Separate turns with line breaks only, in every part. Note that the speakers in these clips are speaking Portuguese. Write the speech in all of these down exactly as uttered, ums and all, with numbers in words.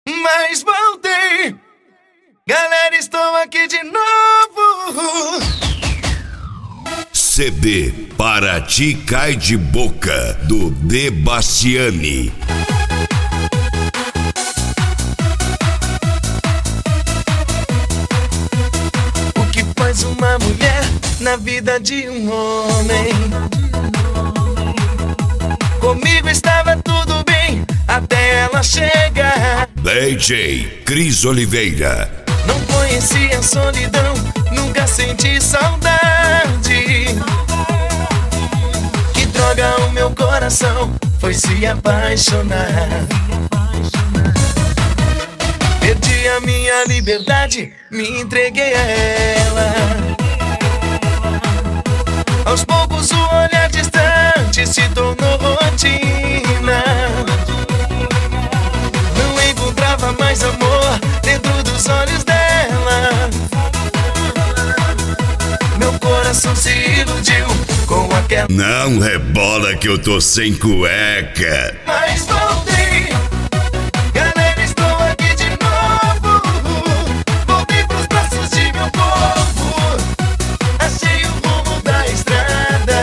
Mas voltei, galera, estou aqui de novo.
C D Para Ti Cai de Boca, do Debastiani.
O que faz uma mulher na vida de um homem? Comigo estava tudo bem, até ela chegar.
D J Cris Oliveira.
Não conhecia a solidão, nunca senti saudade. Que droga, o meu coração foi se apaixonar. Perdi a minha liberdade, me entreguei a ela. Aos poucos o olhar distante se tornou rotina. Não encontrava mais amor dentro dos olhos dela. Meu coração se iludiu com aquela.
Não rebola que eu tô sem cueca.
Mas voltei, galera, estou aqui de novo. Voltei pros braços de meu povo. Achei o rumo da estrada.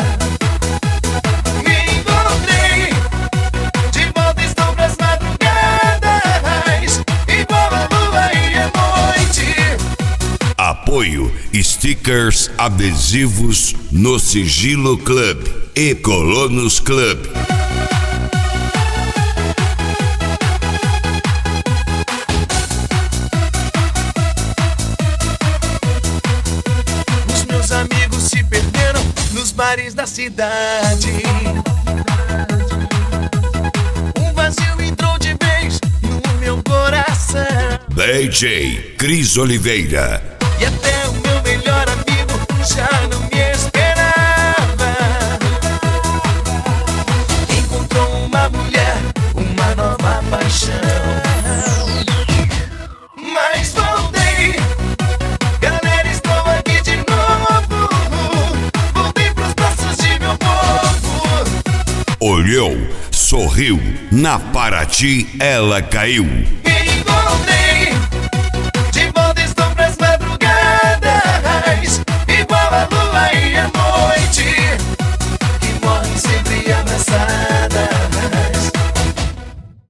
Me encontrei, de volta estou pras madrugadas. Igual a lua e a noite.
Apoio Stickers Adesivos no Sigilo Club e Colonos Club.
Os meus amigos se perderam nos bares da cidade. Um vazio entrou de vez no meu coração.
D J Cris Oliveira.
E até o meu melhor amigo já não me esperava. Encontrou uma mulher, uma nova paixão. Mas voltei, galera, estou aqui de novo. Voltei pros braços de meu povo.
Olhou, sorriu, na Paraty ela caiu.
E